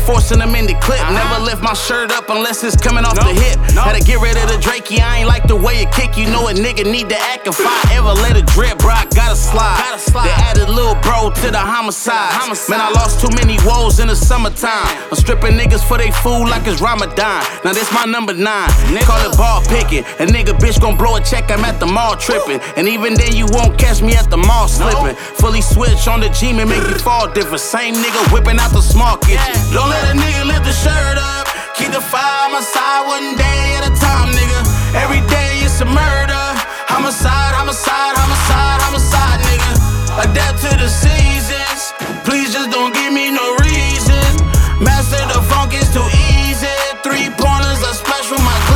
forcing them in the clip. Never lift my shirt up unless it's coming off the hip. Had to get rid of the Drakey, I ain't like the way it kick. You know a nigga need to act if I ever let it drip, bro, I gotta slide. They added Lil Bro to the homicide. Man, I lost too many woes in the summertime. I'm stripping niggas for they food like it's Ramadan. Now this my number 9. Call it ball picking. A nigga bitch gon' blow a check, I'm at the mall tripping. And even then you won't catch me at the mall slipping. Fully switch on the G-Man, make you fall different. Same nigga whipping out the small kitchen. Don't let a nigga lift the shirt up. Keep the fire on my side one day at a time, nigga. Every day it's a murder. Homicide, homicide, homicide, homicide, nigga. Adapt to the seasons. Please just don't give me no reason. Master the funk is too easy. 3-pointers I splash with my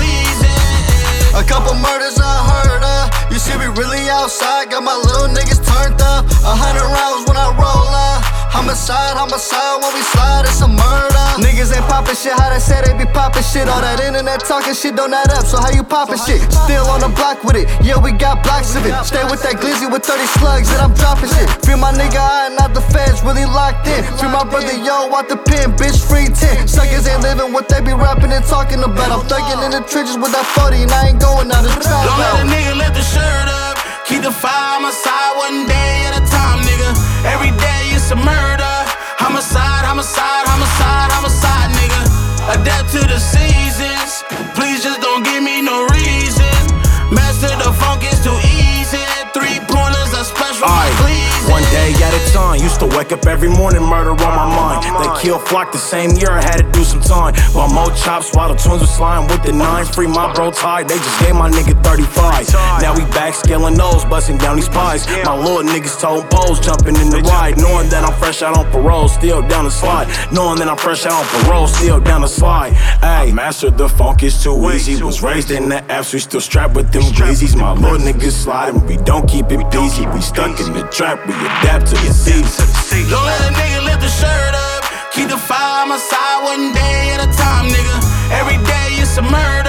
cleases. A couple murders I heard of. You see me really outside. Got my little niggas turned up. 100 rounds when I roll up. Homicide, homicide, when we slide, it's a murder. Niggas ain't poppin' shit, how they say they be poppin' shit. All that internet talking shit don't add up, so how you poppin' shit? Still on the block with it, yeah, we got blocks of it. Stay with that glizzy with 30 slugs and I'm dropping shit. Free my nigga, I not the feds, really locked in. Free my brother, yo, out the pen, bitch, free 10. Suckers ain't living what they be rapping and talking about. I'm thugging in the trenches with that 40 and I ain't going out of the trap. Don't let a nigga lift the shirt up. Keep the fire on my side one day at a time, nigga. Every day it's a murder. Homicide, homicide, homicide, homicide, nigga. Adapt to the seasons. Please just don't give me no reason. Master the funk is too easy. 3-pointers I splash with my cleases. One day at a time, used to wake up every morning, murder on my mind. They killed Flock the same year, I had to do some time. While more chops, while the twins were slime with the 9. Free my bro tied, they just gave my nigga 35. Now we back scaling those, busting down these pies. My little niggas told poles, jumping in the ride. Knowing that I'm fresh out on parole, still down the slide. Knowing that I'm fresh out on parole, still down the slide. Ayy, master the funk is too easy. Was raised in the F's, we still strapped with them greasies. My little niggas sliding, we don't keep it busy. We stuck in the trap, we adapt to the season. Don't let a nigga lift the shirt up. Keep the fire on my side one day at a time, nigga. Every day it's a murder.